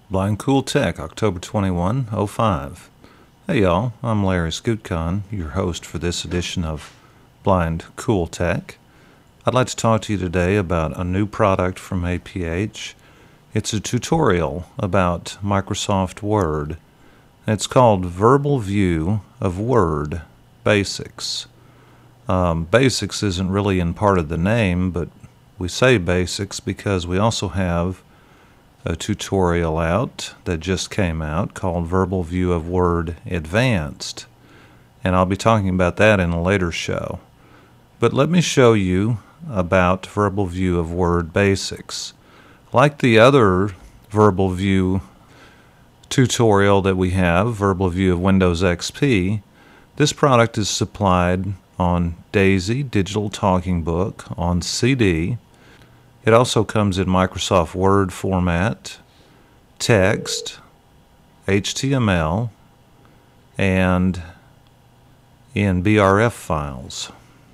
Blind Cool Tech, October 21, '05. Hey y'all, I'm Larry Scootcon, your host for this edition of Blind Cool Tech. I'd like to talk to you today about a new product from APH. It's a tutorial about Microsoft Word. It's called Verbal View of Word Basics. Basics isn't really in part of the name, but we say basics because we also have a tutorial out that just came out called Verbal View of Word Advanced, and I'll be talking about that in a later show. But let me show you about Verbal View of Word Basics. Like the other Verbal View tutorial that we have, Verbal View of Windows XP, this product is supplied on Daisy Digital Talking Book on CD. It also comes in Microsoft Word format, text, HTML, and in BRF files.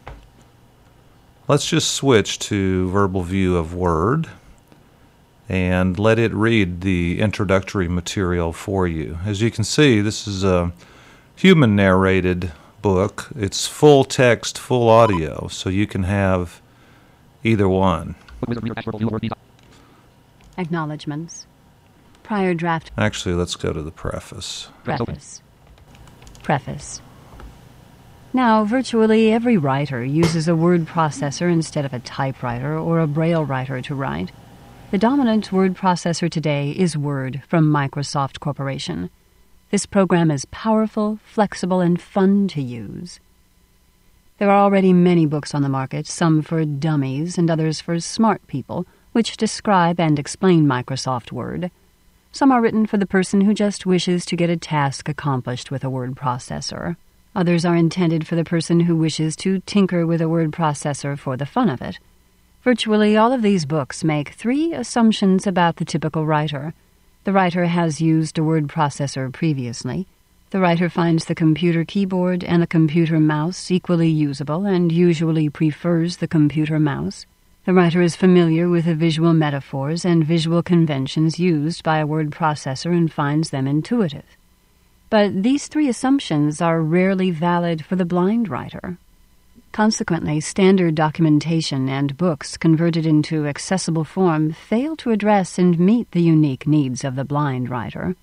Let's just switch to Verbal View of Word and let it read the introductory material for you. As you can see, this is a human-narrated book. It's full text, full audio, so you can have either one. Acknowledgements. Prior draft. Actually, let's go to the preface. Preface. Now, virtually every writer uses a word processor instead of a typewriter or a braille writer to write. The dominant word processor today is Word from Microsoft Corporation. This program is powerful, flexible, and fun to use. There are already many books on the market, some for dummies and others for smart people, which describe and explain Microsoft Word. Some are written for the person who just wishes to get a task accomplished with a word processor. Others are intended for the person who wishes to tinker with a word processor for the fun of it. Virtually all of these books make 3 assumptions about the typical writer. The writer has used a word processor previously. The writer finds the computer keyboard and the computer mouse equally usable and usually prefers the computer mouse. The writer is familiar with the visual metaphors and visual conventions used by a word processor and finds them intuitive. But these 3 assumptions are rarely valid for the blind writer. Consequently, standard documentation and books converted into accessible form fail to address and meet the unique needs of the blind writer.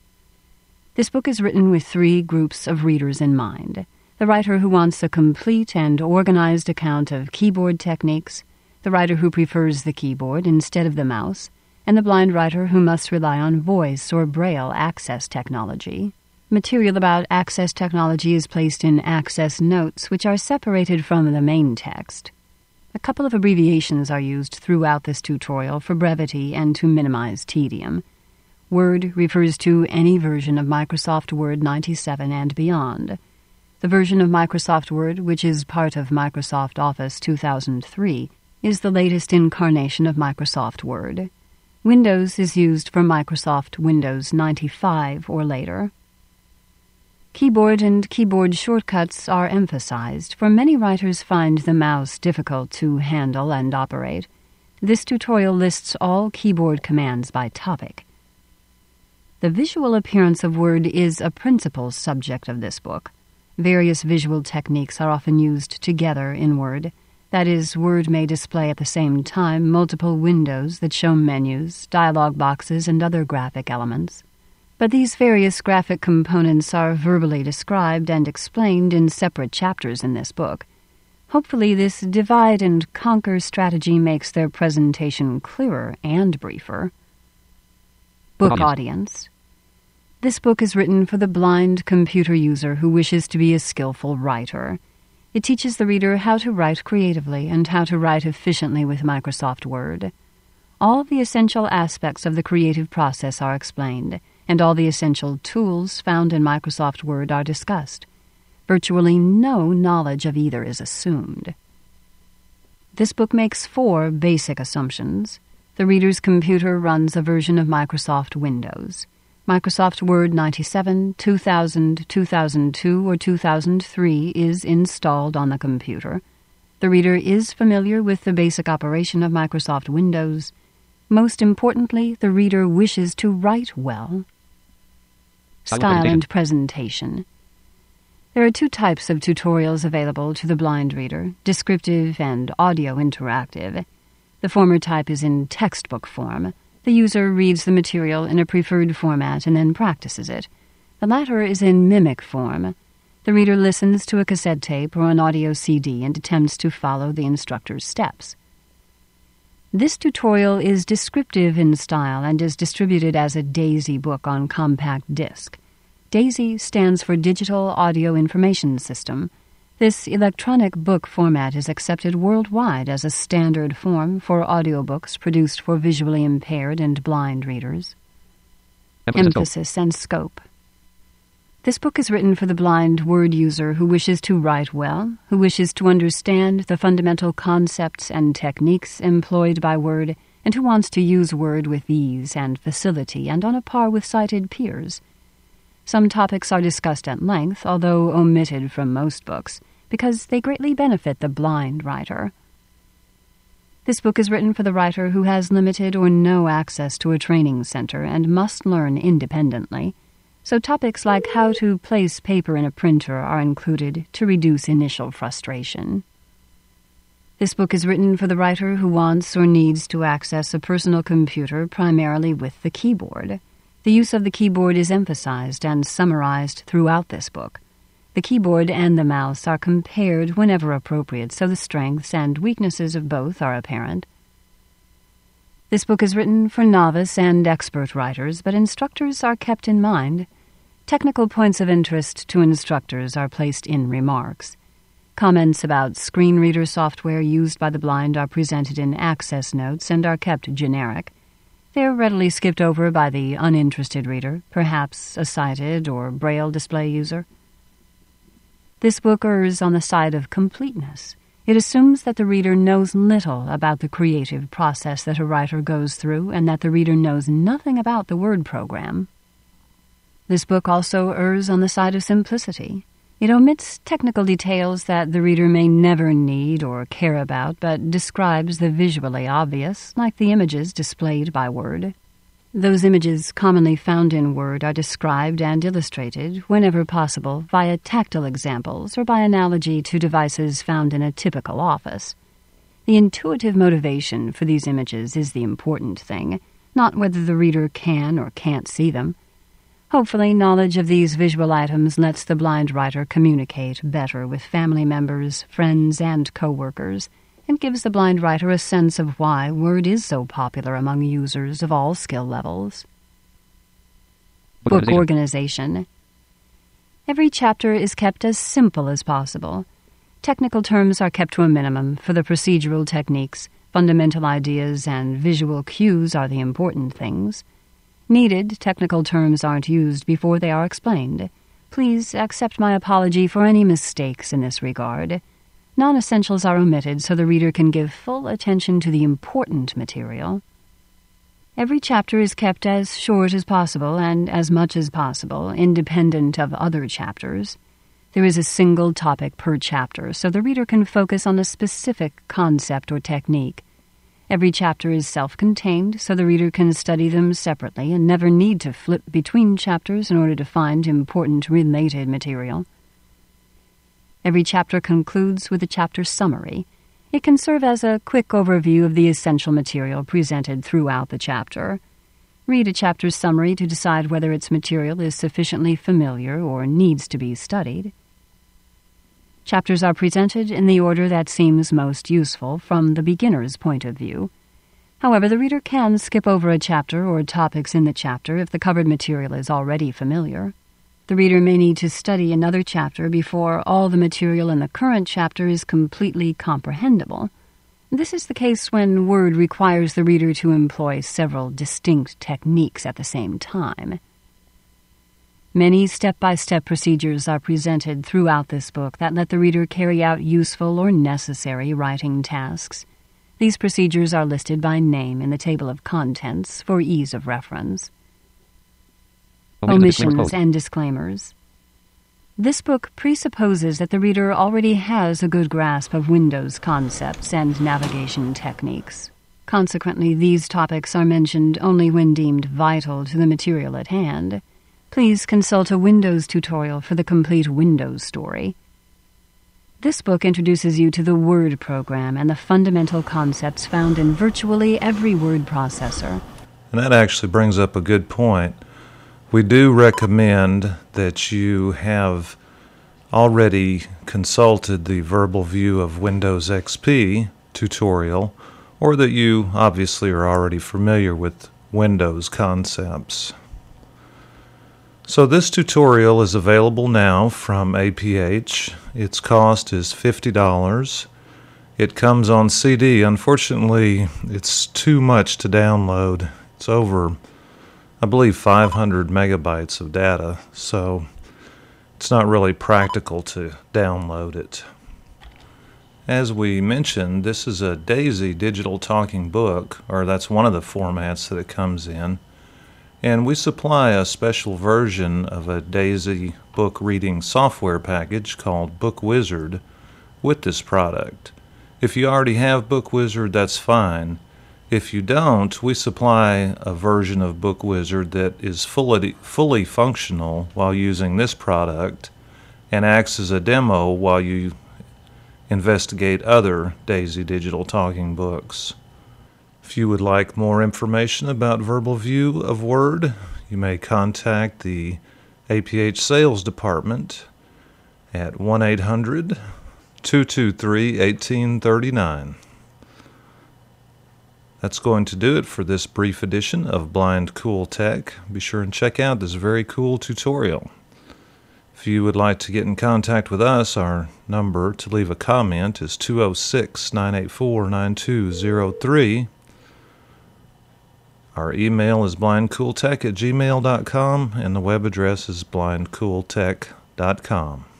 This book is written with 3 groups of readers in mind: the writer who wants a complete and organized account of keyboard techniques, the writer who prefers the keyboard instead of the mouse, and the blind writer who must rely on voice or braille access technology. Material about access technology is placed in access notes, which are separated from the main text. A couple of abbreviations are used throughout this tutorial for brevity and to minimize tedium. Word refers to any version of Microsoft Word 97 and beyond. The version of Microsoft Word, which is part of Microsoft Office 2003, is the latest incarnation of Microsoft Word. Windows is used for Microsoft Windows 95 or later. Keyboard and keyboard shortcuts are emphasized, for many writers find the mouse difficult to handle and operate. This tutorial lists all keyboard commands by topic. The visual appearance of Word is a principal subject of this book. Various visual techniques are often used together in Word. That is, Word may display at the same time multiple windows that show menus, dialog boxes, and other graphic elements. But these various graphic components are verbally described and explained in separate chapters in this book. Hopefully this divide-and-conquer strategy makes their presentation clearer and briefer. Book audience. This book is written for the blind computer user who wishes to be a skillful writer. It teaches the reader how to write creatively and how to write efficiently with Microsoft Word. All the essential aspects of the creative process are explained, and all the essential tools found in Microsoft Word are discussed. Virtually no knowledge of either is assumed. This book makes 4 basic assumptions. The reader's computer runs a version of Microsoft Windows. Microsoft Word 97, 2000, 2002, or 2003 is installed on the computer. The reader is familiar with the basic operation of Microsoft Windows. Most importantly, the reader wishes to write well. Style and presentation. There are two types of tutorials available to the blind reader, descriptive and audio interactive. The former type is in textbook form. The user reads the material in a preferred format and then practices it. The latter is in mimic form. The reader listens to a cassette tape or an audio CD and attempts to follow the instructor's steps. This tutorial is descriptive in style and is distributed as a DAISY book on compact disc. DAISY stands for Digital Audio Information System. This electronic book format is accepted worldwide as a standard form for audiobooks produced for visually impaired and blind readers. Emphasis and scope. This book is written for the blind word user who wishes to write well, who wishes to understand the fundamental concepts and techniques employed by Word, and who wants to use Word with ease and facility and on a par with sighted peers. Some topics are discussed at length, although omitted from most books, because they greatly benefit the blind writer. This book is written for the writer who has limited or no access to a training center and must learn independently. So topics like how to place paper in a printer are included to reduce initial frustration. This book is written for the writer who wants or needs to access a personal computer primarily with the keyboard. The use of the keyboard is emphasized and summarized throughout this book. The keyboard and the mouse are compared whenever appropriate, so the strengths and weaknesses of both are apparent. This book is written for novice and expert writers, but instructors are kept in mind. Technical points of interest to instructors are placed in remarks. Comments about screen reader software used by the blind are presented in access notes and are kept generic. They are readily skipped over by the uninterested reader, perhaps a sighted or braille display user. This book errs on the side of completeness. It assumes that the reader knows little about the creative process that a writer goes through and that the reader knows nothing about the word program. This book also errs on the side of simplicity. It omits technical details that the reader may never need or care about, but describes the visually obvious, like the images displayed by Word. Those images commonly found in Word are described and illustrated, whenever possible, via tactile examples or by analogy to devices found in a typical office. The intuitive motivation for these images is the important thing, not whether the reader can or can't see them. Hopefully, knowledge of these visual items lets the blind writer communicate better with family members, friends, and co-workers, and gives the blind writer a sense of why Word is so popular among users of all skill levels. Book organization. Every chapter is kept as simple as possible. Technical terms are kept to a minimum for the procedural techniques. Fundamental ideas and visual cues are the important things. Needed technical terms aren't used before they are explained. Please accept my apology for any mistakes in this regard. Non-essentials are omitted so the reader can give full attention to the important material. Every chapter is kept as short as possible and as much as possible, independent of other chapters. There is a single topic per chapter, so the reader can focus on a specific concept or technique. Every chapter is self-contained, so the reader can study them separately and never need to flip between chapters in order to find important related material. Every chapter concludes with a chapter summary. It can serve as a quick overview of the essential material presented throughout the chapter. Read a chapter summary to decide whether its material is sufficiently familiar or needs to be studied. Chapters are presented in the order that seems most useful from the beginner's point of view. However, the reader can skip over a chapter or topics in the chapter if the covered material is already familiar. The reader may need to study another chapter before all the material in the current chapter is completely comprehensible. This is the case when Word requires the reader to employ several distinct techniques at the same time. Many step-by-step procedures are presented throughout this book that let the reader carry out useful or necessary writing tasks. These procedures are listed by name in the table of contents for ease of reference. Omissions and disclaimers. This book presupposes that the reader already has a good grasp of Windows concepts and navigation techniques. Consequently, these topics are mentioned only when deemed vital to the material at hand. Please consult a Windows tutorial for the complete Windows story. This book introduces you to the Word program and the fundamental concepts found in virtually every word processor. And that actually brings up a good point. We do recommend that you have already consulted the Verbal View of Windows XP tutorial, or that you obviously are already familiar with Windows concepts. So this tutorial is available now from APH. Its cost is $50. It comes on CD. Unfortunately, it's too much to download. It's over, I believe, 500 megabytes of data, so it's not really practical to download it. As we mentioned, this is a DAISY digital talking book, or that's one of the formats that it comes in, and we supply a special version of a DAISY book reading software package called BookWizard with this product. If you already have BookWizard, that's fine. If you don't, we supply a version of BookWizard that is fully functional while using this product and acts as a demo while you investigate other DAISY digital talking books. If you would like more information about Verbal View of Word, you may contact the APH Sales Department at 1-800-223-1839. That's going to do it for this brief edition of Blind Cool Tech. Be sure and check out this very cool tutorial. If you would like to get in contact with us, our number to leave a comment is 206-984-9203. Our email is blindcooltech@gmail.com, and the web address is blindcooltech.com.